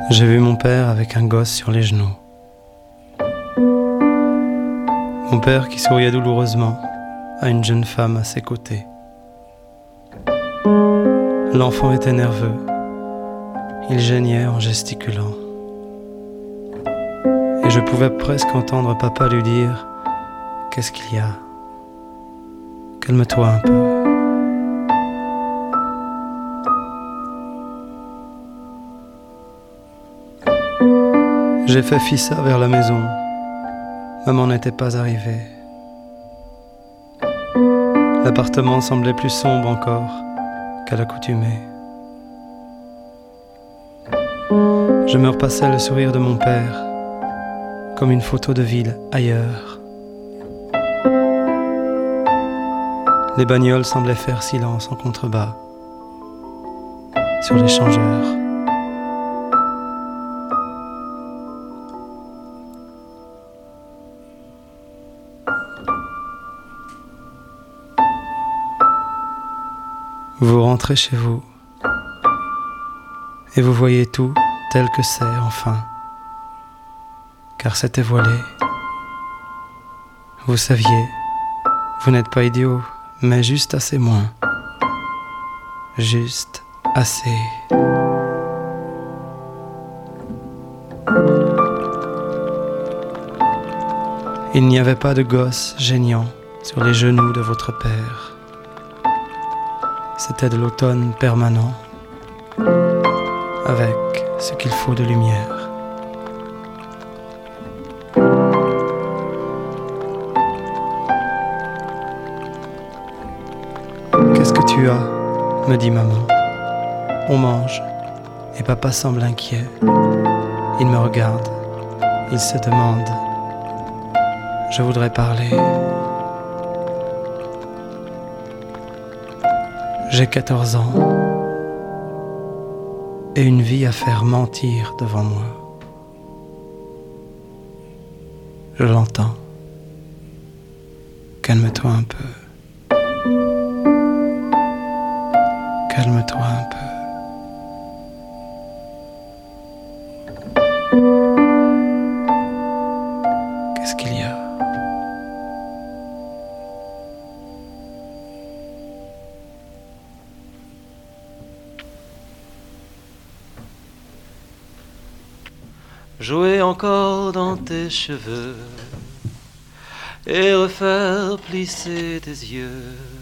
J'ai vu mon père avec un gosse sur les genoux. Mon père qui souriait douloureusement à une jeune femme à ses côtés. L'enfant était nerveux. Il geignait en gesticulant. Et je pouvais presque entendre papa lui dire « Qu'est-ce qu'il y a ? Calme-toi un peu. » J'ai fait fissa vers la maison. Maman n'était pas arrivée. L'appartement semblait plus sombre encore qu'à l'accoutumée. Je me repassais le sourire de mon père comme une photo de ville ailleurs. Les bagnoles semblaient faire silence en contrebas sur l'échangeur. Vous rentrez chez vous et vous voyez tout tel que c'est enfin, car c'était voilé. Vous saviez, vous n'êtes pas idiot, mais juste assez moins. Juste assez. Il n'y avait pas de gosse geignant sur les genoux de votre père. C'était de l'automne permanent, avec ce qu'il faut de lumière. Qu'est-ce que tu as ? Me dit maman. On mange, et papa semble inquiet. Il me regarde, il se demande. Je voudrais parler. J'ai 14 ans et une vie à faire mentir devant moi. Je l'entends. Calme-toi un peu. Calme-toi un peu. Qu'est-ce qu'il y a ? Jouer encore dans tes cheveux et refaire plisser tes yeux.